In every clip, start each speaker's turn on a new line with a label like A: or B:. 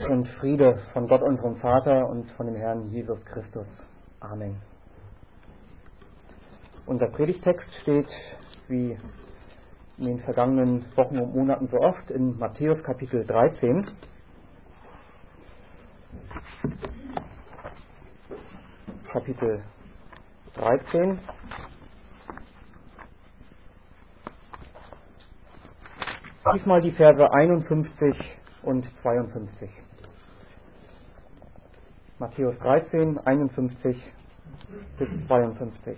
A: Und Friede von Gott, unserem Vater, und von dem Herrn Jesus Christus. Amen. Unser Predigtext steht, wie in den vergangenen Wochen und Monaten so oft, in Matthäus Kapitel 13. Kapitel 13. Diesmal die Verse 51 und 52. Matthäus 13, 51 bis 52.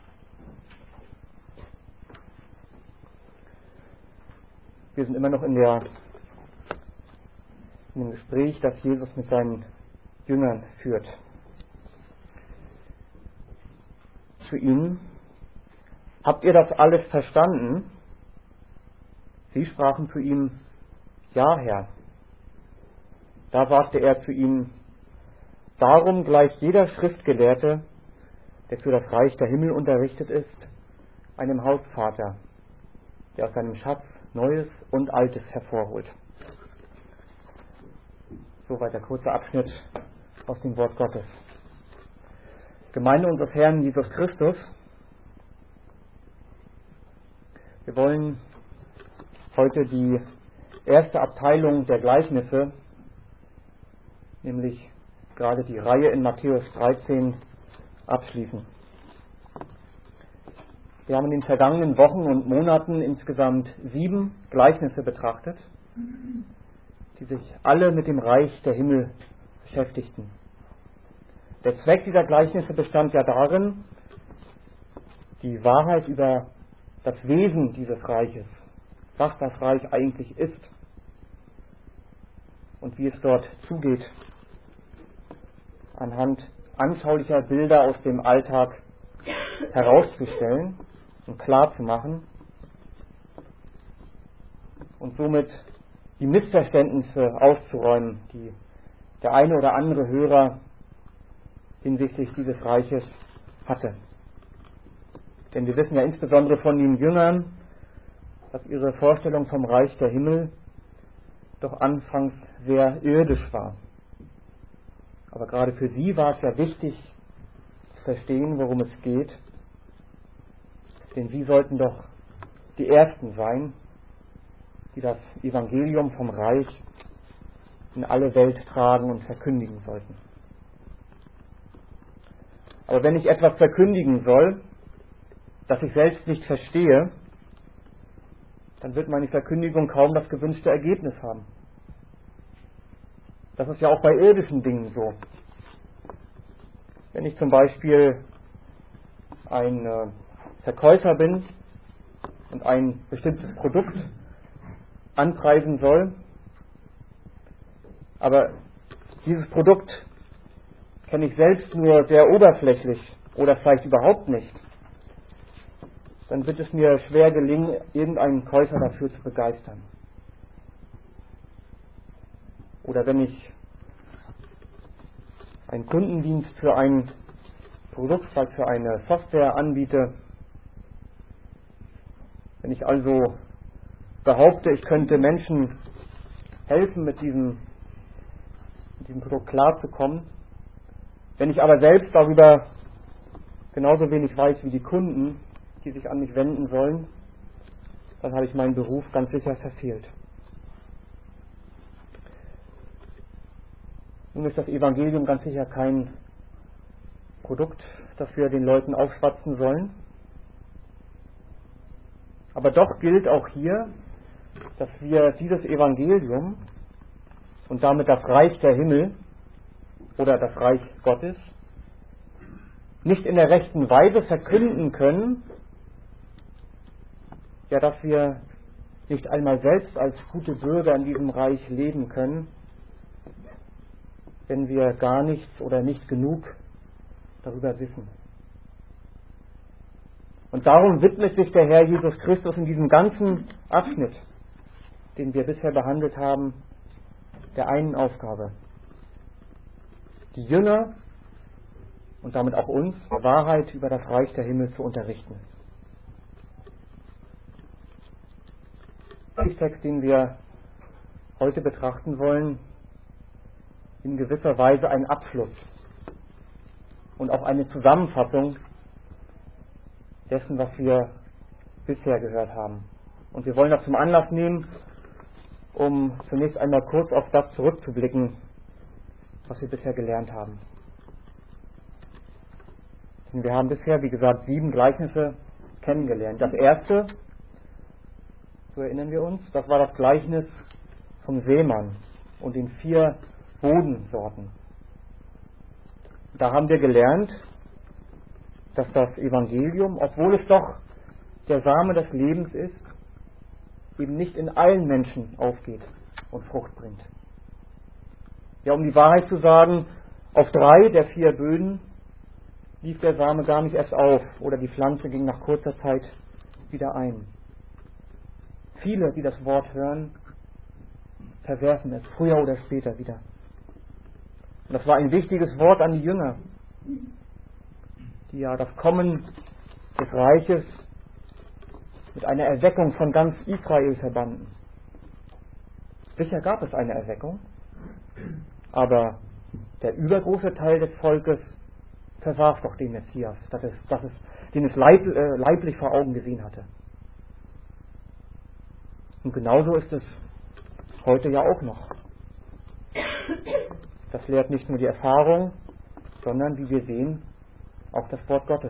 A: Wir sind immer noch in dem Gespräch, das Jesus mit seinen Jüngern führt. Zu ihnen: Habt ihr das alles verstanden? Sie sprachen zu ihm: Ja, Herr. Da sagte er zu ihnen: Darum gleicht jeder Schriftgelehrte, der für das Reich der Himmel unterrichtet ist, einem Hausvater, der aus seinem Schatz Neues und Altes hervorholt. Soweit der kurze Abschnitt aus dem Wort Gottes. Gemeinde unseres Herrn Jesus Christus, wir wollen heute die erste Abteilung der Gleichnisse, nämlich gerade die Reihe in Matthäus 13, abschließen. Wir haben in den vergangenen Wochen und Monaten insgesamt 7 Gleichnisse betrachtet, die sich alle mit dem Reich der Himmel beschäftigten. Der Zweck dieser Gleichnisse bestand ja darin, die Wahrheit über das Wesen dieses Reiches, was das Reich eigentlich ist und wie es dort zugeht, anhand anschaulicher Bilder aus dem Alltag herauszustellen und klar zu machen und somit die Missverständnisse auszuräumen, die der eine oder andere Hörer hinsichtlich dieses Reiches hatte. Denn wir wissen ja insbesondere von den Jüngern, dass ihre Vorstellung vom Reich der Himmel doch anfangs sehr irdisch war. Aber gerade für sie war es ja wichtig zu verstehen, worum es geht. Denn sie sollten doch die Ersten sein, die das Evangelium vom Reich in alle Welt tragen und verkündigen sollten. Aber wenn ich etwas verkündigen soll, das ich selbst nicht verstehe, dann wird meine Verkündigung kaum das gewünschte Ergebnis haben. Das ist ja auch bei irdischen Dingen so. Wenn ich zum Beispiel ein Verkäufer bin und ein bestimmtes Produkt anpreisen soll, aber dieses Produkt kenne ich selbst nur sehr oberflächlich oder vielleicht überhaupt nicht, dann wird es mir schwer gelingen, irgendeinen Käufer dafür zu begeistern. Oder wenn ich einen Kundendienst für ein Produkt, vielleicht für eine Software anbiete, wenn ich also behaupte, ich könnte Menschen helfen, mit diesem Produkt klarzukommen, wenn ich aber selbst darüber genauso wenig weiß wie die Kunden, die sich an mich wenden sollen, dann habe ich meinen Beruf ganz sicher verfehlt. Nun ist das Evangelium ganz sicher kein Produkt, das wir den Leuten aufschwatzen sollen. Aber doch gilt auch hier, dass wir dieses Evangelium und damit das Reich der Himmel oder das Reich Gottes nicht in der rechten Weise verkünden können, ja, dass wir nicht einmal selbst als gute Bürger in diesem Reich leben können, wenn wir gar nichts oder nicht genug darüber wissen. Und darum widmet sich der Herr Jesus Christus in diesem ganzen Abschnitt, den wir bisher behandelt haben, der einen Aufgabe: die Jünger und damit auch uns Wahrheit über das Reich der Himmel zu unterrichten. Der Text, den wir heute betrachten wollen, in gewisser Weise ein Abschluss und auch eine Zusammenfassung dessen, was wir bisher gehört haben. Und wir wollen das zum Anlass nehmen, um zunächst einmal kurz auf das zurückzublicken, was wir bisher gelernt haben. Denn wir haben bisher, wie gesagt, 7 Gleichnisse kennengelernt. Das erste, so erinnern wir uns, das war das Gleichnis vom Seemann und den 4 Bodensorten. Da haben wir gelernt, dass das Evangelium, obwohl es doch der Same des Lebens ist, eben nicht in allen Menschen aufgeht und Frucht bringt. Ja, um die Wahrheit zu sagen, auf 3 der 4 Böden lief der Same gar nicht erst auf oder die Pflanze ging nach kurzer Zeit wieder ein. Viele, die das Wort hören, verwerfen es früher oder später wieder. Und das war ein wichtiges Wort an die Jünger, die ja das Kommen des Reiches mit einer Erweckung von ganz Israel verbanden. Sicher gab es eine Erweckung, aber der übergroße Teil des Volkes verwarf doch den Messias, den es leiblich vor Augen gesehen hatte. Und genauso ist es heute ja auch noch. Das lehrt nicht nur die Erfahrung, sondern, wie wir sehen, auch das Wort Gottes.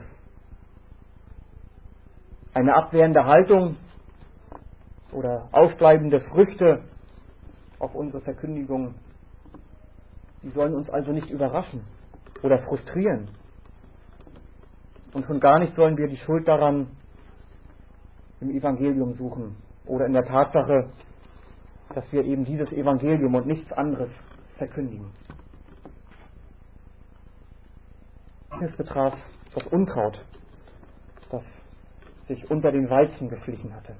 A: Eine abwehrende Haltung oder ausbleibende Früchte auf unsere Verkündigung, die sollen uns also nicht überraschen oder frustrieren. Und schon gar nicht sollen wir die Schuld daran im Evangelium suchen oder in der Tatsache, dass wir eben dieses Evangelium und nichts anderes verkündigen. Es betraf das Unkraut, das sich unter den Weizen geschlichen hatte.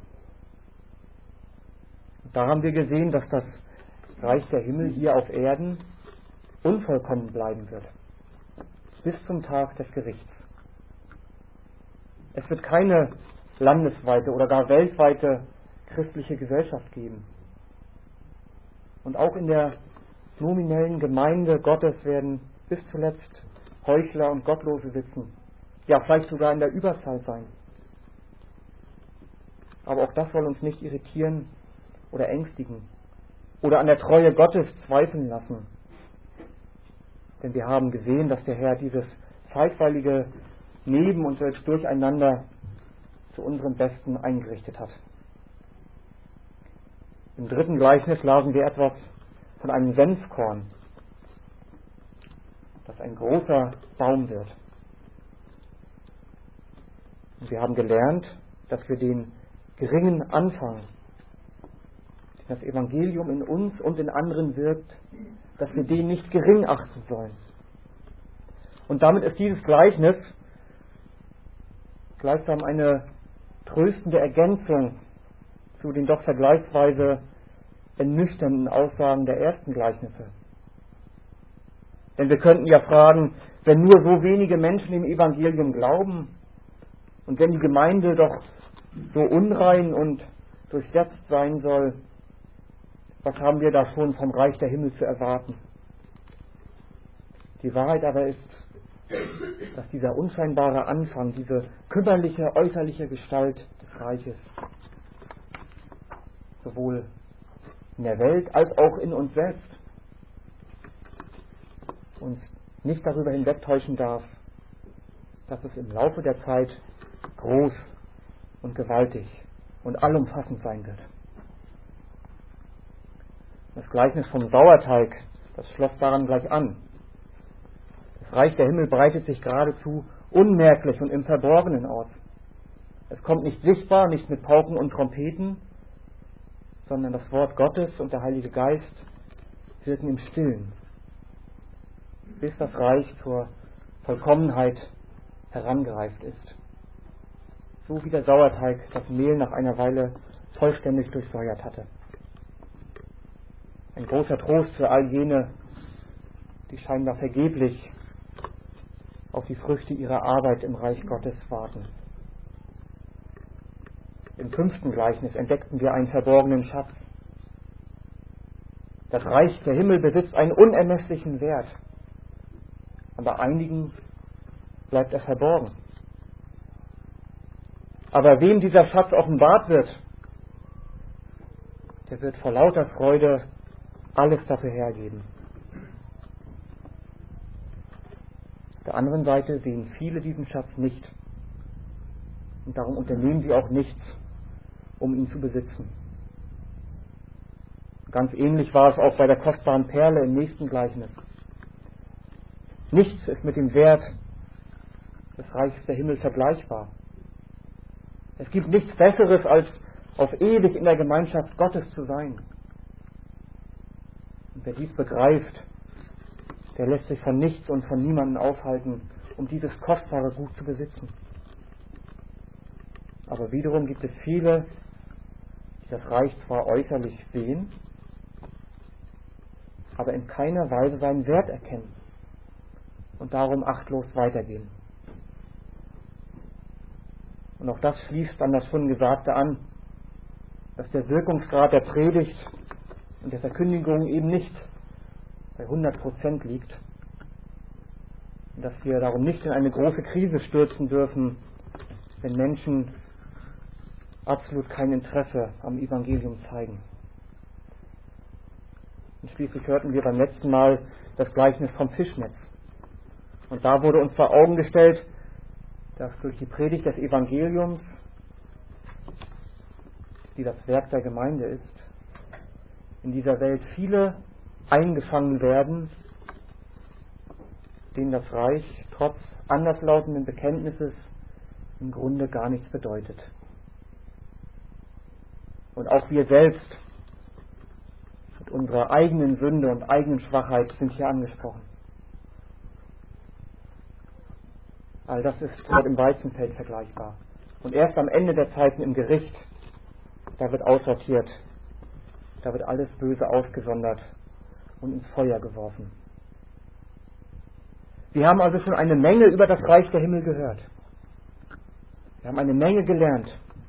A: Und da haben wir gesehen, dass das Reich der Himmel hier auf Erden unvollkommen bleiben wird, bis zum Tag des Gerichts. Es wird keine landesweite oder gar weltweite christliche Gesellschaft geben. Und auch in der nominellen Gemeinde Gottes werden bis zuletzt Heuchler und Gottlose sitzen. Ja, vielleicht sogar in der Überzahl sein. Aber auch das soll uns nicht irritieren oder ängstigen oder an der Treue Gottes zweifeln lassen. Denn wir haben gesehen, dass der Herr dieses zeitweilige Neben- und selbst Durcheinander zu unserem Besten eingerichtet hat. Im 3. Gleichnis lasen wir etwas von einem Senfkorn, das ein großer Baum wird. Und wir haben gelernt, dass wir den geringen Anfang, den das Evangelium in uns und in anderen wirkt, dass wir den nicht gering achten sollen. Und damit ist dieses Gleichnis gleichsam eine tröstende Ergänzung zu den doch vergleichsweise ernüchternden Aussagen der ersten Gleichnisse. Denn wir könnten ja fragen, wenn nur so wenige Menschen im Evangelium glauben und wenn die Gemeinde doch so unrein und durchsetzt sein soll, was haben wir da schon vom Reich der Himmel zu erwarten? Die Wahrheit aber ist, dass dieser unscheinbare Anfang, diese kümmerliche, äußerliche Gestalt des Reiches sowohl in der Welt als auch in uns selbst uns nicht darüber hinwegtäuschen darf, dass es im Laufe der Zeit groß und gewaltig und allumfassend sein wird. Das Gleichnis vom Sauerteig, das schloss daran gleich an. Das Reich der Himmel breitet sich geradezu unmerklich und im Verborgenen aus. Es kommt nicht sichtbar, nicht mit Pauken und Trompeten, sondern das Wort Gottes und der Heilige Geist wirken im Stillen, bis das Reich zur Vollkommenheit herangereift ist. So wie der Sauerteig das Mehl nach einer Weile vollständig durchsäuert hatte. Ein großer Trost für all jene, die scheinbar vergeblich auf die Früchte ihrer Arbeit im Reich Gottes warten. Im 5. Gleichnis entdeckten wir einen verborgenen Schatz. Das Reich der Himmel besitzt einen unermesslichen Wert. Aber einigen bleibt er verborgen. Aber wem dieser Schatz offenbart wird, der wird vor lauter Freude alles dafür hergeben. Auf der anderen Seite sehen viele diesen Schatz nicht. Und darum unternehmen sie auch nichts, um ihn zu besitzen. Ganz ähnlich war es auch bei der kostbaren Perle im nächsten Gleichnis. Nichts ist mit dem Wert des Reichs der Himmel vergleichbar. Es gibt nichts Besseres, als auf ewig in der Gemeinschaft Gottes zu sein. Und wer dies begreift, der lässt sich von nichts und von niemandem aufhalten, um dieses kostbare Gut zu besitzen. Aber wiederum gibt es viele, die das Reich zwar äußerlich sehen, aber in keiner Weise seinen Wert erkennen und darum achtlos weitergehen. Und auch das schließt an das schon Gesagte an, dass der Wirkungsgrad der Predigt und der Verkündigung eben nicht bei 100% liegt und dass wir darum nicht in eine große Krise stürzen dürfen, wenn Menschen absolut kein Interesse am Evangelium zeigen. Und schließlich hörten wir beim letzten Mal das Gleichnis vom Fischnetz. Und da wurde uns vor Augen gestellt, dass durch die Predigt des Evangeliums, die das Werk der Gemeinde ist, in dieser Welt viele eingefangen werden, denen das Reich trotz anderslautenden Bekenntnisses im Grunde gar nichts bedeutet. Und auch wir selbst mit unserer eigenen Sünde und eigenen Schwachheit sind hier angesprochen. All das ist dort im Weizenfeld vergleichbar. Und erst am Ende der Zeiten im Gericht, da wird aussortiert, da wird alles Böse ausgesondert und ins Feuer geworfen. Wir haben also schon eine Menge über das Reich der Himmel gehört. Wir haben eine Menge gelernt.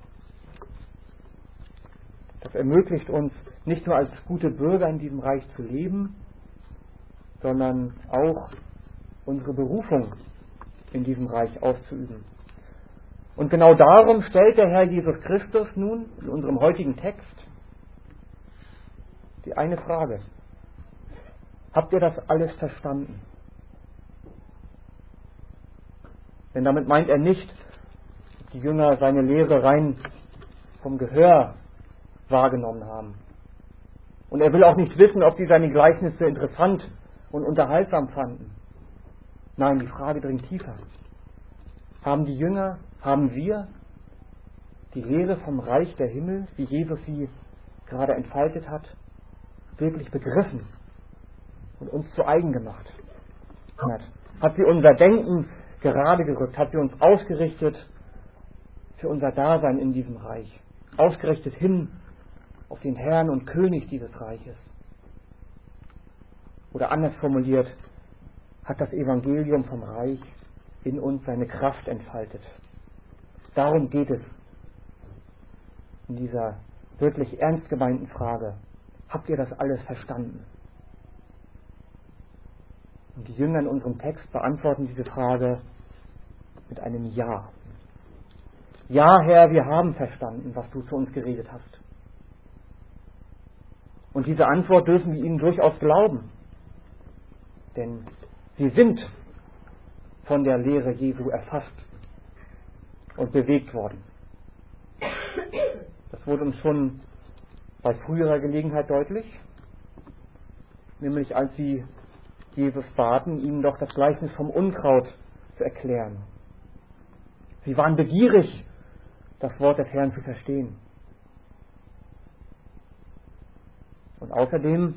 A: Das ermöglicht uns, nicht nur als gute Bürger in diesem Reich zu leben, sondern auch unsere Berufung in diesem Reich auszuüben. Und genau darum stellt der Herr Jesus Christus nun in unserem heutigen Text die eine Frage. Habt ihr das alles verstanden? Denn damit meint er nicht, dass die Jünger seine Lehre rein vom Gehör wahrgenommen haben. Und er will auch nicht wissen, ob sie seine Gleichnisse interessant und unterhaltsam fanden. Nein, die Frage dringt tiefer. Haben die Jünger, haben wir die Lehre vom Reich der Himmel, wie Jesus sie gerade entfaltet hat, wirklich begriffen und uns zu eigen gemacht? Hat sie unser Denken gerade gerückt? Hat sie uns ausgerichtet für unser Dasein in diesem Reich? Ausgerichtet hin auf den Herrn und König dieses Reiches? Oder anders formuliert, hat das Evangelium vom Reich in uns seine Kraft entfaltet? Darum geht es in dieser wirklich ernst gemeinten Frage. Habt ihr das alles verstanden? Und die Jünger in unserem Text beantworten diese Frage mit einem Ja. Ja, Herr, wir haben verstanden, was du zu uns geredet hast. Und diese Antwort dürfen wir ihnen durchaus glauben. Denn sie sind von der Lehre Jesu erfasst und bewegt worden. Das wurde uns schon bei früherer Gelegenheit deutlich, nämlich als sie Jesus baten, ihnen doch das Gleichnis vom Unkraut zu erklären. Sie waren begierig, das Wort des Herrn zu verstehen. Und außerdem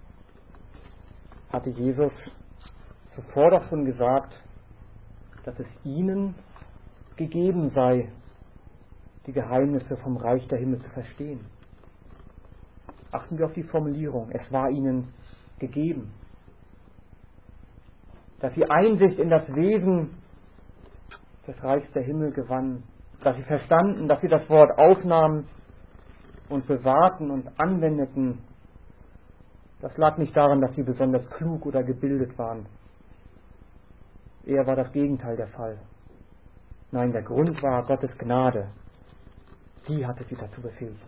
A: hatte Jesus zuvor doch schon gesagt, dass es ihnen gegeben sei, die Geheimnisse vom Reich der Himmel zu verstehen. Achten wir auf die Formulierung. Es war ihnen gegeben. Dass sie Einsicht in das Wesen des Reichs der Himmel gewannen. Dass sie verstanden, dass sie das Wort aufnahmen und bewahrten und anwendeten. Das lag nicht daran, dass sie besonders klug oder gebildet waren. Eher war das Gegenteil der Fall. Nein, der Grund war Gottes Gnade. Die hatte sie dazu befähigt.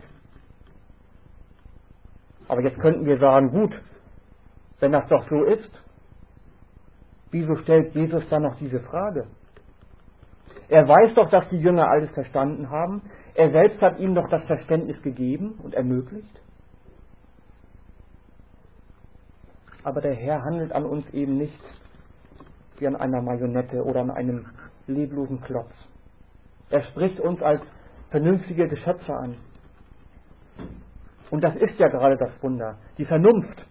A: Aber jetzt könnten wir sagen, gut, wenn das doch so ist, wieso stellt Jesus dann noch diese Frage? Er weiß doch, dass die Jünger alles verstanden haben. Er selbst hat ihnen doch das Verständnis gegeben und ermöglicht. Aber der Herr handelt an uns eben nicht wie an einer Marionette oder an einem leblosen Klotz. Er spricht uns als vernünftige Geschöpfe an. Und das ist ja gerade das Wunder, die Vernunft,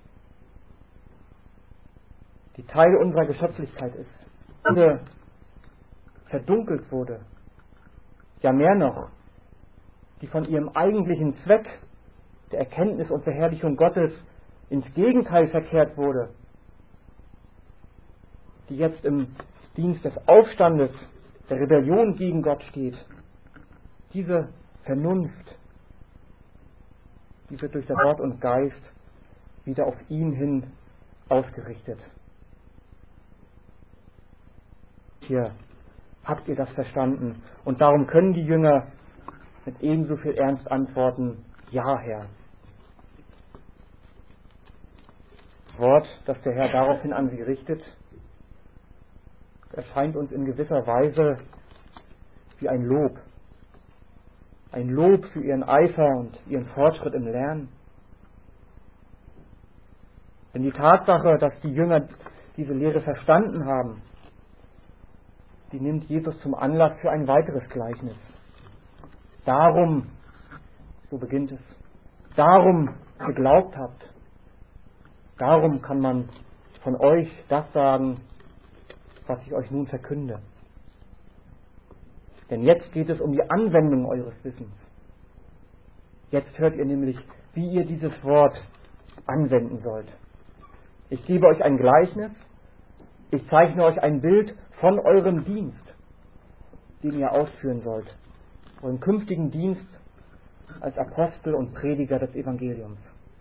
A: die Teil unserer Geschöpflichkeit ist, die verdunkelt wurde. Ja, mehr noch, die von ihrem eigentlichen Zweck, der Erkenntnis und Verherrlichung Gottes, ins Gegenteil verkehrt wurde, die jetzt im Dienst des Aufstandes, der Rebellion gegen Gott steht. Diese Vernunft, die wird durch das Wort und Geist wieder auf ihn hin ausgerichtet. Hier habt ihr das verstanden. Und darum können die Jünger mit ebenso viel Ernst antworten, ja, Herr. Das Wort, das der Herr daraufhin an sie richtet, erscheint uns in gewisser Weise wie ein Lob. Ein Lob für ihren Eifer und ihren Fortschritt im Lernen. Denn die Tatsache, dass die Jünger diese Lehre verstanden haben, die nimmt Jesus zum Anlass für ein weiteres Gleichnis. Darum, so beginnt es, darum geglaubt habt, darum kann man von euch das sagen, was ich euch nun verkünde. Denn jetzt geht es um die Anwendung eures Wissens. Jetzt hört ihr nämlich, wie ihr dieses Wort anwenden sollt. Ich gebe euch ein Gleichnis, ich zeichne euch ein Bild von eurem Dienst, den ihr ausführen sollt, euren künftigen Dienst als Apostel und Prediger des Evangeliums.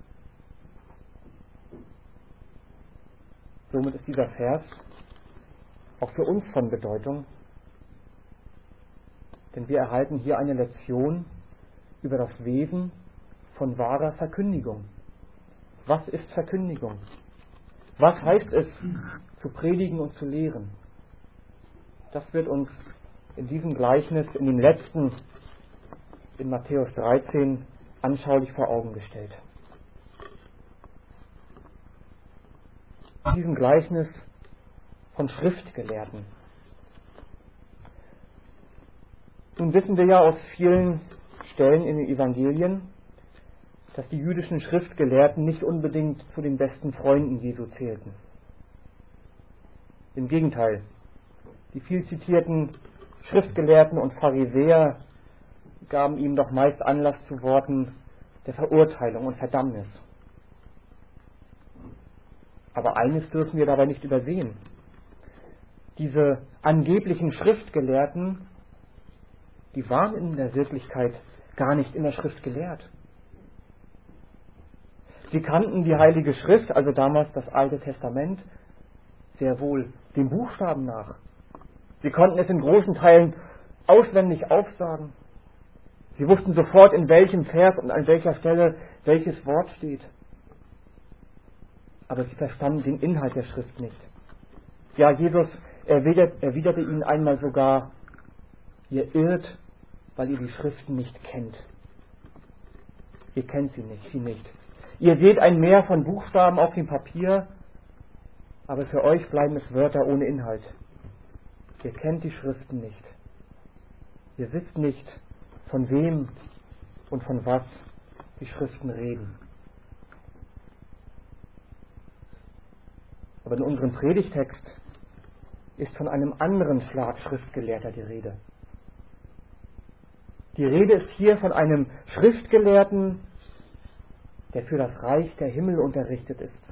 A: Somit ist dieser Vers auch für uns von Bedeutung, denn wir erhalten hier eine Lektion über das Wesen von wahrer Verkündigung. Was ist Verkündigung? Was heißt es, zu predigen und zu lehren? Das wird uns in diesem Gleichnis, in dem letzten, in Matthäus 13, anschaulich vor Augen gestellt. In diesem Gleichnis von Schriftgelehrten. Nun wissen wir ja aus vielen Stellen in den Evangelien, dass die jüdischen Schriftgelehrten nicht unbedingt zu den besten Freunden Jesu zählten. Im Gegenteil, die viel zitierten Schriftgelehrten und Pharisäer gaben ihm doch meist Anlass zu Worten der Verurteilung und Verdammnis. Aber eines dürfen wir dabei nicht übersehen. Diese angeblichen Schriftgelehrten, die waren in der Wirklichkeit gar nicht in der Schrift gelehrt. Sie kannten die Heilige Schrift, also damals das Alte Testament, sehr wohl dem Buchstaben nach. Sie konnten es in großen Teilen auswendig aufsagen. Sie wussten sofort, in welchem Vers und an welcher Stelle welches Wort steht. Aber sie verstanden den Inhalt der Schrift nicht. Ja, Jesus erwiderte ihnen einmal sogar, ihr irrt, weil ihr die Schriften nicht kennt. Ihr kennt sie nicht. Ihr seht ein Meer von Buchstaben auf dem Papier, aber für euch bleiben es Wörter ohne Inhalt. Ihr kennt die Schriften nicht. Ihr wisst nicht, von wem und von was die Schriften reden. Aber in unserem Predigtext ist von einem anderen Schlag Schriftgelehrter die Rede. Die Rede ist hier von einem Schriftgelehrten, der für das Reich der Himmel unterrichtet ist.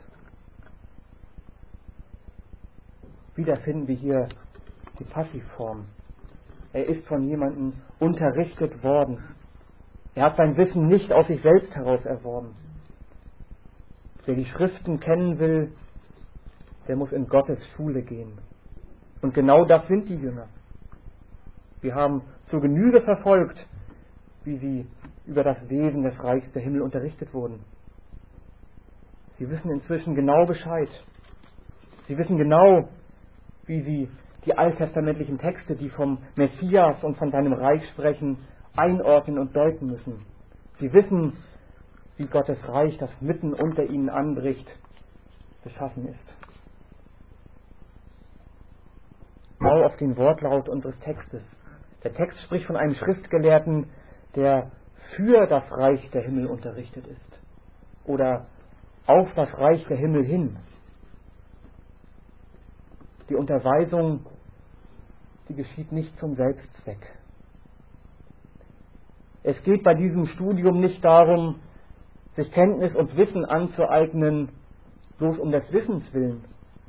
A: Wieder finden wir hier die Passivform. Er ist von jemandem unterrichtet worden. Er hat sein Wissen nicht aus sich selbst heraus erworben. Wer die Schriften kennen will, der muss in Gottes Schule gehen. Und genau das sind die Jünger. Wir haben zur Genüge verfolgt, wie sie über das Wesen des Reichs der Himmel unterrichtet wurden. Sie wissen inzwischen genau Bescheid. Sie wissen genau, wie sie die alttestamentlichen Texte, die vom Messias und von seinem Reich sprechen, einordnen und deuten müssen. Sie wissen, wie Gottes Reich, das mitten unter ihnen anbricht, beschaffen ist. Schau auf den Wortlaut unseres Textes. Der Text spricht von einem Schriftgelehrten, der für das Reich der Himmel unterrichtet ist. Oder auf das Reich der Himmel hin. Die Unterweisung, die geschieht nicht zum Selbstzweck. Es geht bei diesem Studium nicht darum, sich Kenntnis und Wissen anzueignen, bloß um des Wissens willen.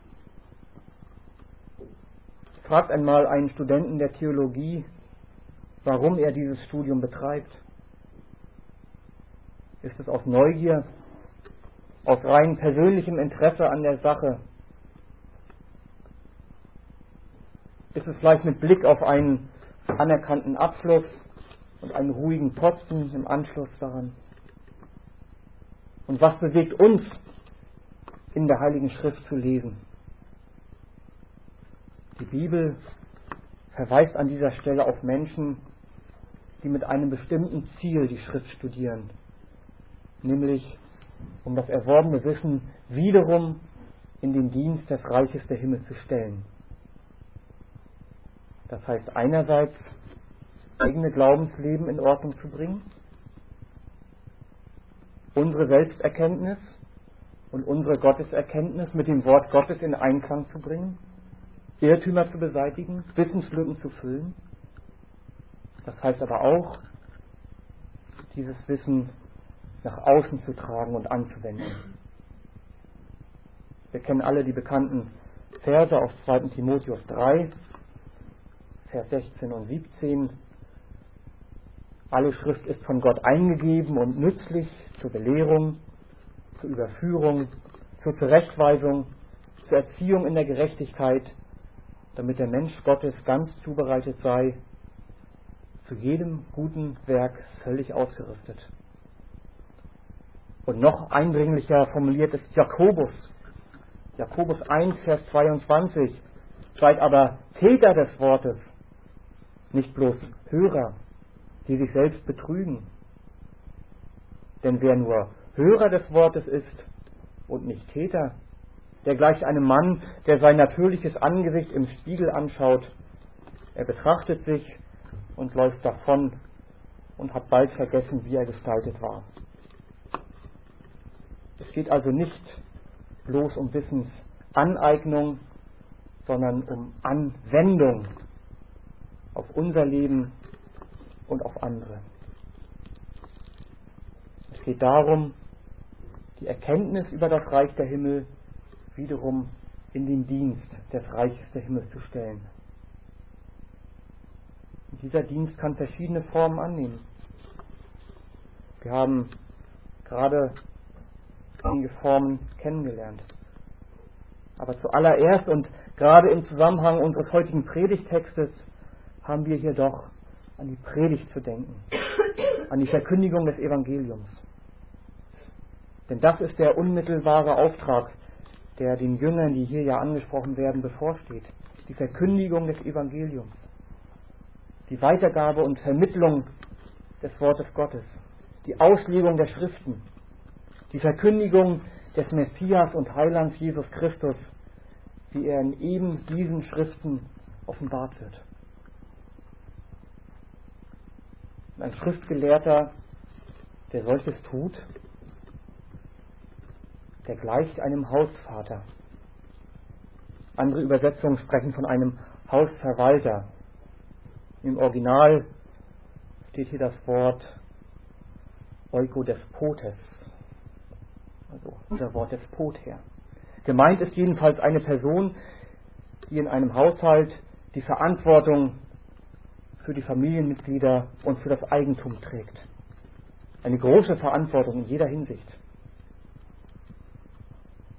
A: Fragt einmal einen Studenten der Theologie, warum er dieses Studium betreibt. Ist es aus Neugier, aus rein persönlichem Interesse an der Sache? Ist es vielleicht mit Blick auf einen anerkannten Abschluss und einen ruhigen Posten im Anschluss daran? Und was bewegt uns, in der Heiligen Schrift zu lesen? Die Bibel verweist an dieser Stelle auf Menschen, die mit einem bestimmten Ziel die Schrift studieren, nämlich um das erworbene Wissen wiederum in den Dienst des Reiches der Himmel zu stellen. Das heißt einerseits, eigene Glaubensleben in Ordnung zu bringen, unsere Selbsterkenntnis und unsere Gotteserkenntnis mit dem Wort Gottes in Einklang zu bringen, Irrtümer zu beseitigen, Wissenslücken zu füllen. Das heißt aber auch, dieses Wissen nach außen zu tragen und anzuwenden. Wir kennen alle die bekannten Verse aus 2. Timotheus 3, Vers 16 und 17. Alle Schrift ist von Gott eingegeben und nützlich zur Belehrung, zur Überführung, zur Zurechtweisung, zur Erziehung in der Gerechtigkeit, damit der Mensch Gottes ganz zubereitet sei, zu jedem guten Werk völlig ausgerüstet. Und noch eindringlicher formuliert ist Jakobus 1, Vers 22, seid aber Täter des Wortes, nicht bloß Hörer, die sich selbst betrügen. Denn wer nur Hörer des Wortes ist und nicht Täter, der gleicht einem Mann, der sein natürliches Angesicht im Spiegel anschaut. Er betrachtet sich und läuft davon und hat bald vergessen, wie er gestaltet war. Es geht also nicht bloß um Wissensaneignung, sondern um Anwendung auf unser Leben und auf andere. Es geht darum, die Erkenntnis über das Reich der Himmel wiederum in den Dienst des Reiches der Himmel zu stellen. Und dieser Dienst kann verschiedene Formen annehmen. Wir haben gerade einige Formen kennengelernt. Aber zuallererst und gerade im Zusammenhang unseres heutigen Predigttextes haben wir hier doch an die Predigt zu denken, an die Verkündigung des Evangeliums. Denn das ist der unmittelbare Auftrag, der den Jüngern, die hier ja angesprochen werden, bevorsteht. Die Verkündigung des Evangeliums, die Weitergabe und Vermittlung des Wortes Gottes, die Auslegung der Schriften, die Verkündigung des Messias und Heilands Jesus Christus, wie er in eben diesen Schriften offenbart wird. Und ein Schriftgelehrter, der solches tut, der gleicht einem Hausvater. Andere Übersetzungen sprechen von einem Hausverwalter. Im Original steht hier das Wort Oikodespotes, also unser Wort Despot her. Gemeint ist jedenfalls eine Person, die in einem Haushalt die Verantwortung für die Familienmitglieder und für das Eigentum trägt. Eine große Verantwortung in jeder Hinsicht.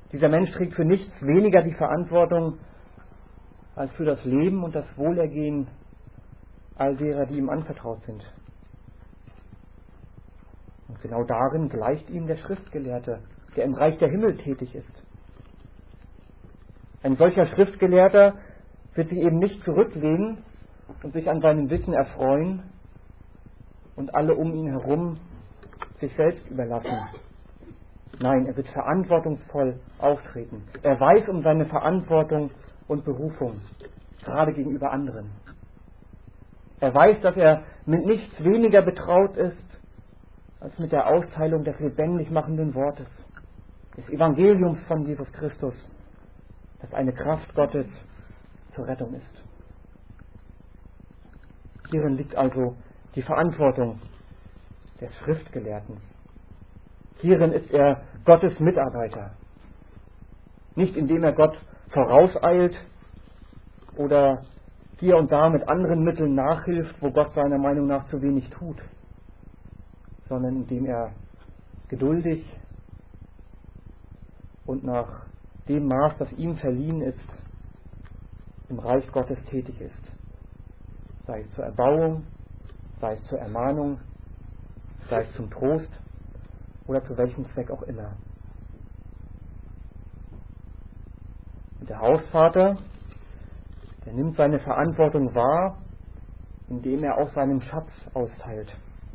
A: Dieser Mensch trägt für nichts weniger die Verantwortung als für das Leben und das Wohlergehen all derer, die ihm anvertraut sind. Und genau darin gleicht ihm der Schriftgelehrte, der im Reich der Himmel tätig ist. Ein solcher Schriftgelehrter wird sich eben nicht zurücklehnen und sich an seinem Wissen erfreuen und alle um ihn herum sich selbst überlassen. Nein, er wird verantwortungsvoll auftreten. Er weiß um seine Verantwortung und Berufung, gerade gegenüber anderen. Er weiß, dass er mit nichts weniger betraut ist, als mit der Austeilung des lebendig machenden Wortes, des Evangeliums von Jesus Christus, das eine Kraft Gottes zur Rettung ist. Hierin liegt also die Verantwortung des Schriftgelehrten. Hierin ist er Gottes Mitarbeiter. Nicht indem er Gott vorauseilt oder hier und da mit anderen Mitteln nachhilft, wo Gott seiner Meinung nach zu wenig tut, sondern indem er geduldig und nach dem Maß, das ihm verliehen ist, im Reich Gottes tätig ist. Sei es zur Erbauung, sei es zur Ermahnung, sei es zum Trost oder zu welchem Zweck auch immer. Und der Hausvater, der nimmt seine Verantwortung wahr, indem er aus seinem Schatz austeilt.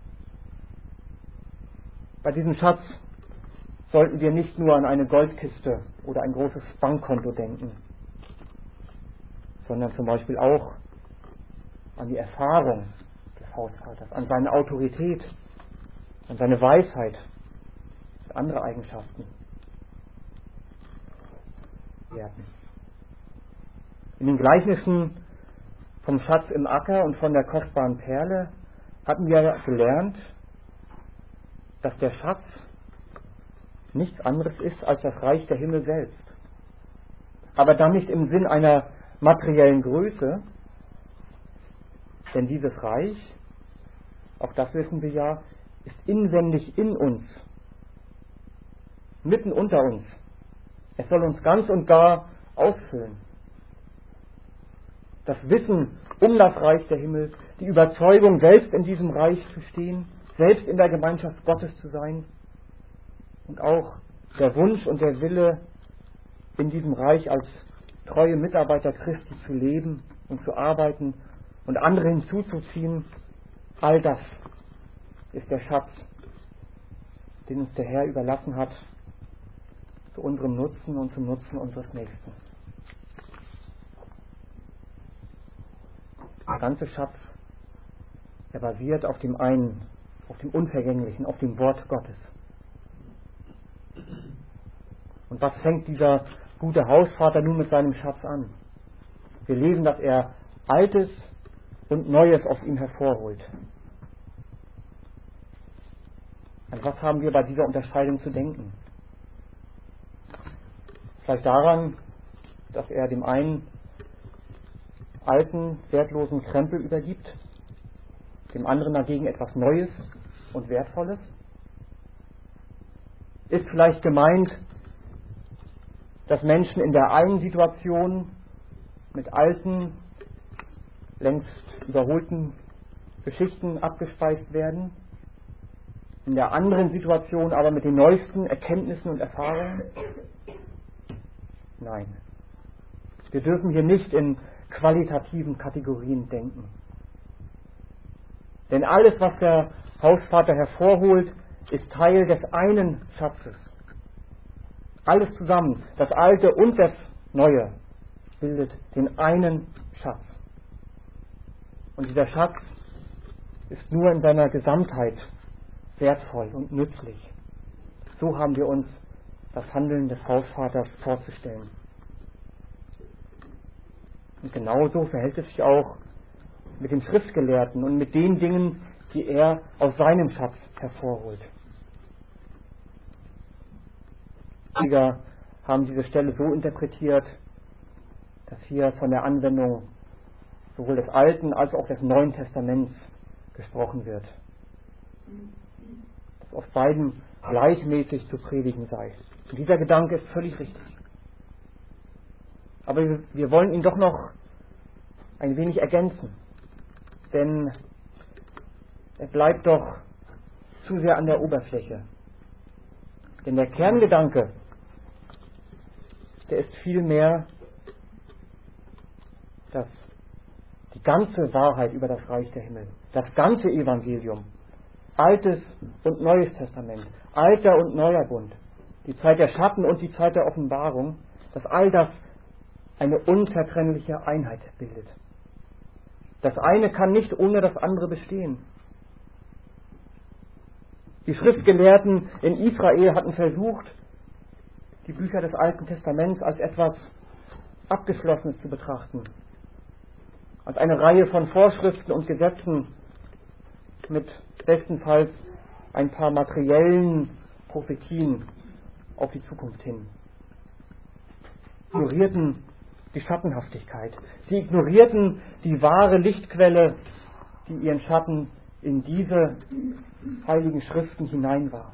A: Bei diesem Schatz sollten wir nicht nur an eine Goldkiste oder ein großes Bankkonto denken, sondern zum Beispiel auch an die Erfahrung des Hausvaters, an seine Autorität, an seine Weisheit und andere Eigenschaften werden. In den Gleichnissen vom Schatz im Acker und von der kostbaren Perle hatten wir gelernt, dass der Schatz nichts anderes ist als das Reich der Himmel selbst. Aber dann nicht im Sinn einer materiellen Größe, denn dieses Reich, auch das wissen wir ja, ist inwendig in uns, mitten unter uns. Es soll uns ganz und gar ausfüllen. Das Wissen um das Reich der Himmel, die Überzeugung, selbst in diesem Reich zu stehen, selbst in der Gemeinschaft Gottes zu sein und auch der Wunsch und der Wille, in diesem Reich als treue Mitarbeiter Christi zu leben und zu arbeiten und andere hinzuzuziehen, all das ist der Schatz, den uns der Herr überlassen hat, zu unserem Nutzen und zum Nutzen unseres Nächsten. Der ganze Schatz, er basiert auf dem einen, auf dem Unvergänglichen, auf dem Wort Gottes. Und was fängt dieser gute Hausvater nun mit seinem Schatz an? Wir lesen, dass er Altes und Neues aus ihm hervorholt. An was haben wir bei dieser Unterscheidung zu denken? Vielleicht daran, dass er dem einen alten, wertlosen Krempel übergibt, dem anderen dagegen etwas Neues und Wertvolles? Ist vielleicht gemeint, dass Menschen in der einen Situation mit alten, längst überholten Geschichten abgespeist werden, in der anderen Situation aber mit den neuesten Erkenntnissen und Erfahrungen? Nein. Wir dürfen hier nicht in qualitativen Kategorien denken. Denn alles, was der Hausvater hervorholt, ist Teil des einen Schatzes. Alles zusammen, das Alte und das Neue, bildet den einen Schatz. Und dieser Schatz ist nur in seiner Gesamtheit wertvoll und nützlich. So haben wir uns das Handeln des Hausvaters vorzustellen. Und genauso verhält es sich auch mit dem Schriftgelehrten und mit den Dingen, die er aus seinem Schatz hervorholt. Einige haben diese Stelle so interpretiert, dass hier von der Anwendung sowohl des Alten als auch des Neuen Testaments gesprochen wird. Dass auf beiden gleichmäßig zu predigen sei. Und dieser Gedanke ist völlig richtig. Aber wir wollen ihn doch noch ein wenig ergänzen. Denn er bleibt doch zu sehr an der Oberfläche. Denn der Kerngedanke, der ist vielmehr, dass die ganze Wahrheit über das Reich der Himmel, das ganze Evangelium, Altes und Neues Testament, Alter und Neuer Bund, die Zeit der Schatten und die Zeit der Offenbarung, dass all das eine unzertrennliche Einheit bildet. Das eine kann nicht ohne das andere bestehen. Die Schriftgelehrten in Israel hatten versucht, die Bücher des Alten Testaments als etwas Abgeschlossenes zu betrachten, als eine Reihe von Vorschriften und Gesetzen mit bestenfalls ein paar materiellen Prophetien auf die Zukunft hin. Sie ignorierten die Schattenhaftigkeit. Sie ignorierten die wahre Lichtquelle, die ihren Schatten in diese heiligen Schriften hineinwarf.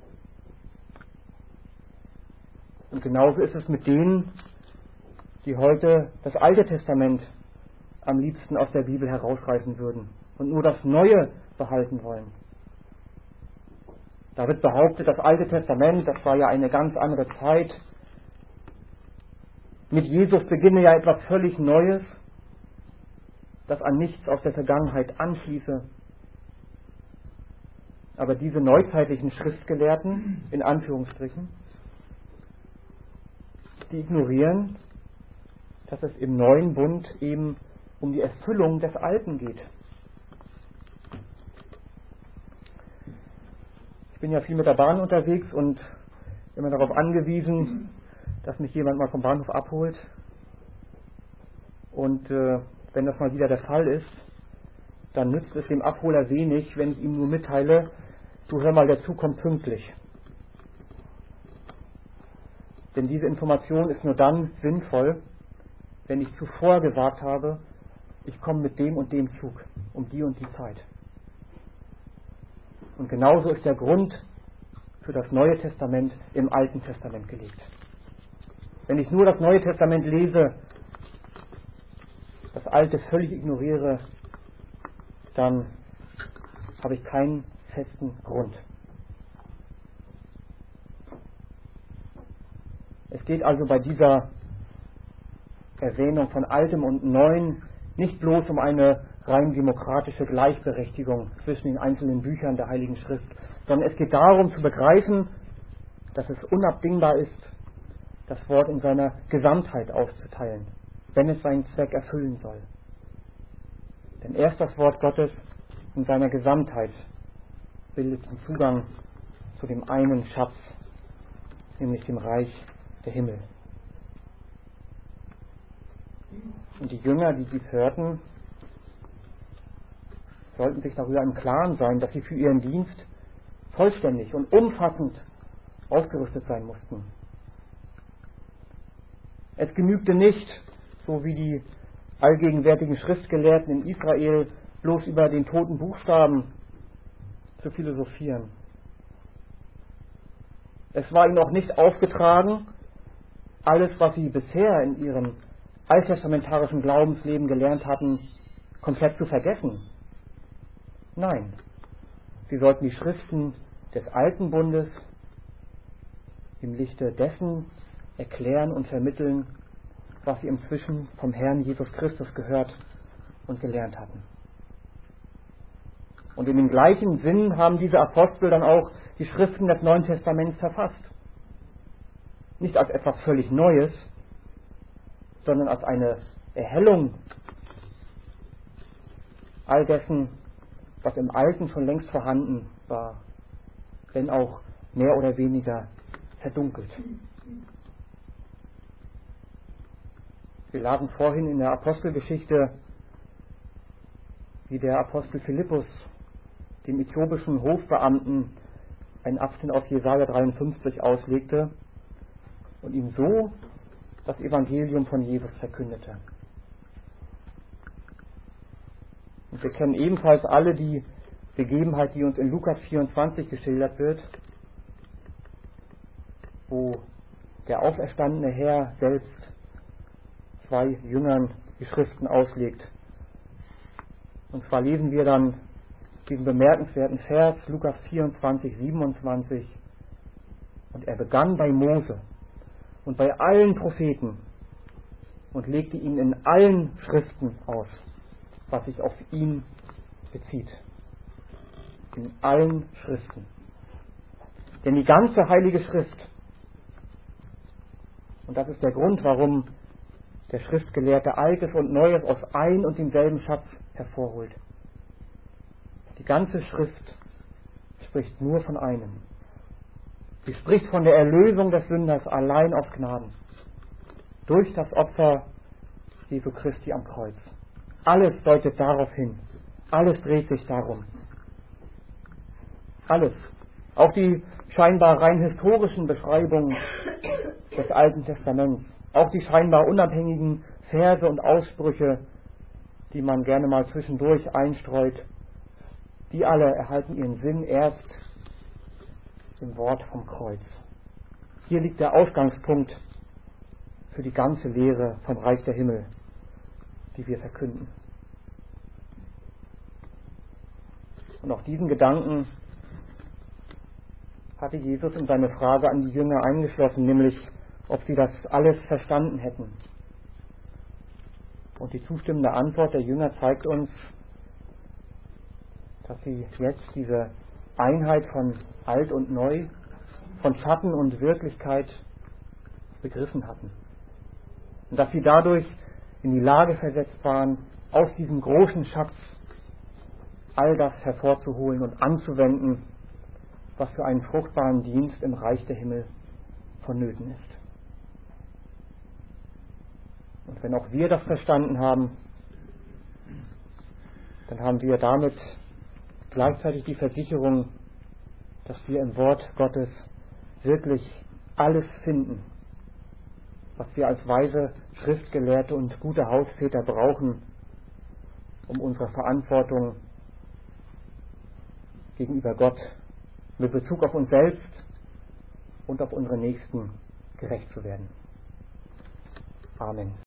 A: Und genauso ist es mit denen, die heute das Alte Testament am liebsten aus der Bibel herausreißen würden und nur das Neue behalten wollen. Da wird behauptet, das Alte Testament, das war ja eine ganz andere Zeit. Mit Jesus beginne ja etwas völlig Neues, das an nichts aus der Vergangenheit anschließe. Aber diese neuzeitlichen Schriftgelehrten, in Anführungsstrichen, die ignorieren, dass es im neuen Bund eben um die Erfüllung des Alten geht. Ich bin ja viel mit der Bahn unterwegs und immer darauf angewiesen, dass mich jemand mal vom Bahnhof abholt. Und wenn das mal wieder der Fall ist, dann nützt es dem Abholer wenig, wenn ich ihm nur mitteile, du hör mal, der Zug kommt pünktlich. Denn diese Information ist nur dann sinnvoll, wenn ich zuvor gesagt habe, ich komme mit dem und dem Zug um die und die Zeit. Und genauso ist der Grund für das Neue Testament im Alten Testament gelegt. Wenn ich nur das Neue Testament lese, das Alte völlig ignoriere, dann habe ich keinen festen Grund. Es geht also bei dieser Erwähnung von Altem und Neuem nicht bloß um eine rein demokratische Gleichberechtigung zwischen den einzelnen Büchern der Heiligen Schrift, sondern es geht darum zu begreifen, dass es unabdingbar ist, das Wort in seiner Gesamtheit auszuteilen, wenn es seinen Zweck erfüllen soll. Denn erst das Wort Gottes in seiner Gesamtheit bildet den Zugang zu dem einen Schatz, nämlich dem Reich der Himmel. Und die Jünger, die dies hörten, sollten sich darüber im Klaren sein, dass sie für ihren Dienst vollständig und umfassend ausgerüstet sein mussten. Es genügte nicht, so wie die allgegenwärtigen Schriftgelehrten in Israel, bloß über den toten Buchstaben zu philosophieren. Es war ihnen auch nicht aufgetragen, alles, was sie bisher in ihrem alttestamentarischen Glaubensleben gelernt hatten, komplett zu vergessen. Nein, sie sollten die Schriften des Alten Bundes im Lichte dessen erklären und vermitteln, was sie inzwischen vom Herrn Jesus Christus gehört und gelernt hatten. Und in dem gleichen Sinn haben diese Apostel dann auch die Schriften des Neuen Testaments verfasst. Nicht als etwas völlig Neues, sondern als eine Erhellung all dessen, was im Alten schon längst vorhanden war, wenn auch mehr oder weniger verdunkelt. Wir lasen vorhin in der Apostelgeschichte, wie der Apostel Philippus dem äthiopischen Hofbeamten einen Abschnitt aus Jesaja 53 auslegte und ihm so das Evangelium von Jesus verkündete. Und wir kennen ebenfalls alle die Begebenheit, die uns in Lukas 24 geschildert wird, wo der auferstandene Herr selbst 2 Jüngern die Schriften auslegt. Und zwar lesen wir dann diesen bemerkenswerten Vers, Lukas 24, 27. Und er begann bei Mose und bei allen Propheten und legte ihnen in allen Schriften aus, was sich auf ihn bezieht. In allen Schriften. Denn die ganze Heilige Schrift, und das ist der Grund, warum der Schriftgelehrte Altes und Neues aus ein und demselben Schatz hervorholt. Die ganze Schrift spricht nur von einem. Sie spricht von der Erlösung des Sünders allein aus Gnaden. Durch das Opfer Jesu Christi am Kreuz. Alles deutet darauf hin. Alles dreht sich darum. Alles. Auch die scheinbar rein historischen Beschreibungen des Alten Testaments. Auch die scheinbar unabhängigen Verse und Aussprüche, die man gerne mal zwischendurch einstreut, die alle erhalten ihren Sinn erst im Wort vom Kreuz. Hier liegt der Ausgangspunkt für die ganze Lehre vom Reich der Himmel, die wir verkünden. Und auch diesen Gedanken hatte Jesus in seine Frage an die Jünger eingeschlossen, nämlich ob sie das alles verstanden hätten. Und die zustimmende Antwort der Jünger zeigt uns, dass sie jetzt diese Einheit von Alt und Neu, von Schatten und Wirklichkeit begriffen hatten. Und dass sie dadurch in die Lage versetzt waren, aus diesem großen Schatz all das hervorzuholen und anzuwenden, was für einen fruchtbaren Dienst im Reich der Himmel vonnöten ist. Und wenn auch wir das verstanden haben, dann haben wir damit gleichzeitig die Versicherung, dass wir im Wort Gottes wirklich alles finden, was wir als weise Schriftgelehrte und gute Hausväter brauchen, um unserer Verantwortung gegenüber Gott mit Bezug auf uns selbst und auf unsere Nächsten gerecht zu werden. Amen.